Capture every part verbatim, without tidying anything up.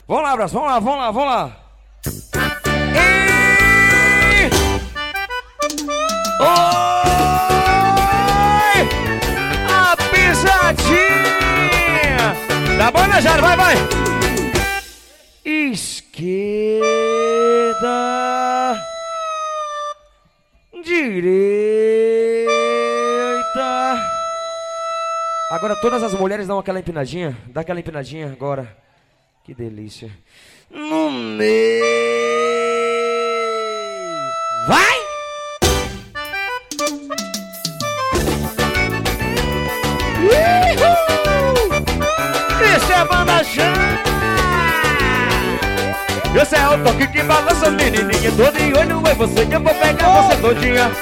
Vamos lá, abraço, vamos lá, vamos lá, vamos lá. E... Oi! A pisadinha da banda já, vai, vai. Esquerda, direita. Agora todas as mulheres dão aquela empinadinha. Dá aquela empinadinha agora. Que delícia. No meio. Vai! Uhul! Isso é banda já! Esse é o toque que balança, menininha. Tô de olho em você que eu vou pegar você todinha.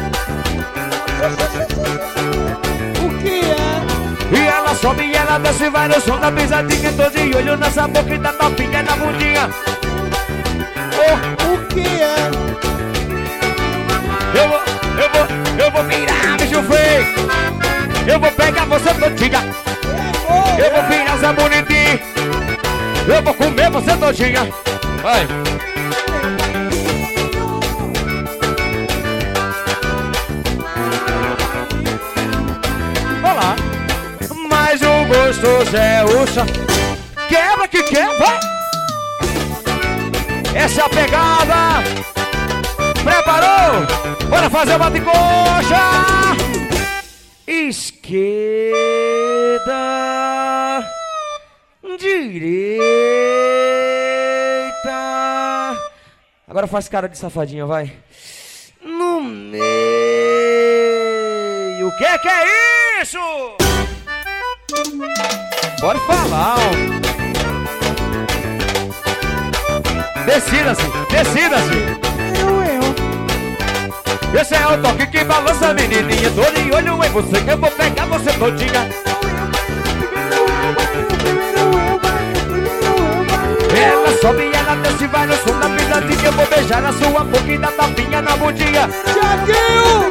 O que é? E ela sobe e ela desce, vai no som da pisadinha. Tô de olho nessa boca e da topinha na bundinha. Oh, o que é? Eu vou, eu vou, eu vou virar, bicho feio. Eu vou pegar você todinha. Eu vou virar, Zé bonitinho. Eu vou comer você todinha. Vai. Vai lá. Mas o gostoso é o chá. Quebra que quebra. Essa é a pegada. Preparou? Bora fazer o bate-coxa. Esquerda, direita. Agora faz cara de safadinha, vai. No meio. O que que é isso? Pode falar, ó. Decida-se, decida-se. Esse é o toque que balança, menininha. Tô de olho em você que eu vou pegar você todinha. Ela sobe e ela desce, vai no som da pisadinha. Eu vou beijar na sua boca e dar tapinha na bundinha. Tiaguinho!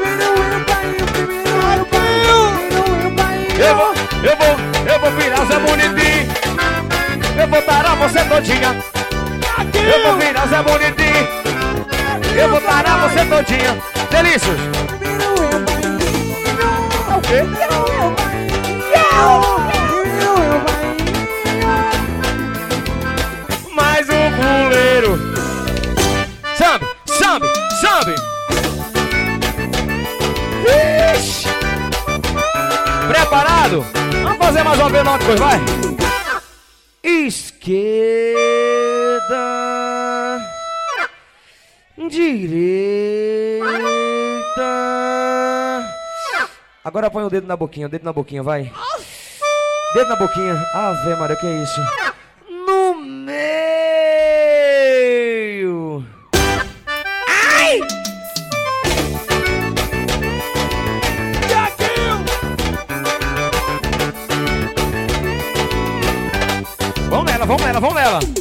Eu vou, eu vou, eu vou virar Zé bonitinho. Eu vou tarar você todinha. Eu vou virar Zé bonitinho. Eu vou tarar você todinha. Delícios. O quê? Mais um puleiro. Sambe, sambe, sambe. Ixi. Preparado? Vamos fazer mais uma vez uma coisa, vai. Esquerda, direita. Agora põe o dedo na boquinha, o dedo na boquinha, vai. Dedo na boquinha. Ave Maria, que é isso? No meio. Ai! Vamos nela, vamos nela, vamos nela.